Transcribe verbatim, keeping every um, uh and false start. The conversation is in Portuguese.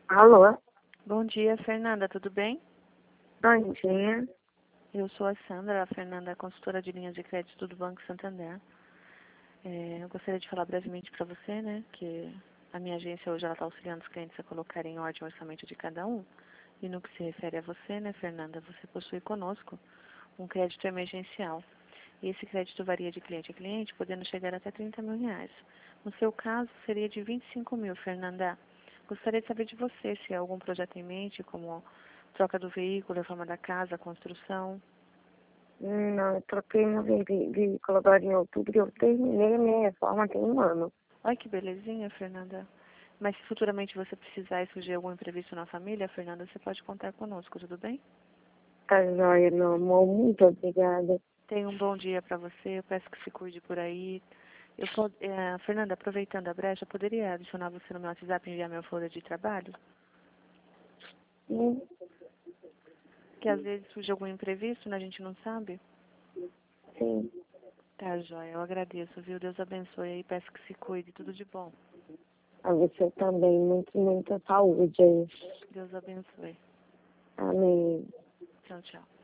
Alô? Bom dia, Fernanda, tudo bem? Bom dia. Eu sou a Sandra, a Fernanda, consultora de linhas de crédito do Banco Santander. É, eu gostaria de falar brevemente para você, né, que a minha agência hoje está auxiliando os clientes a colocarem em ordem o orçamento de cada um. E no que se refere a você, né, Fernanda, você possui conosco um crédito emergencial. E esse crédito varia de cliente a cliente, podendo chegar até trinta mil reais. No seu caso, seria de vinte e cinco mil, Fernanda. Gostaria de saber de você se há algum projeto em mente, como troca do veículo, reforma da casa, construção. Não, eu troquei meu ve- ve- veículo agora em outubro e eu terminei a minha reforma tem um ano. Olha que belezinha, Fernanda. Mas se futuramente você precisar e surgir algum imprevisto na família, Fernanda, você pode contar conosco, tudo bem? Tá joia, meu amor. Muito obrigada. Tenha um bom dia para você, eu peço que se cuide por aí. Eu, pod- eh, Fernanda, aproveitando a brecha, eu poderia adicionar você no meu WhatsApp e enviar meu folder de trabalho? Sim, Que às vezes surge algum imprevisto, né? A gente não sabe. sim. Tá, joia. Eu agradeço, viu? Deus abençoe aí. Peço que se cuide. Tudo de bom. A você também. Muito, muita saúde aí. Deus abençoe. Amém. Tchau, tchau.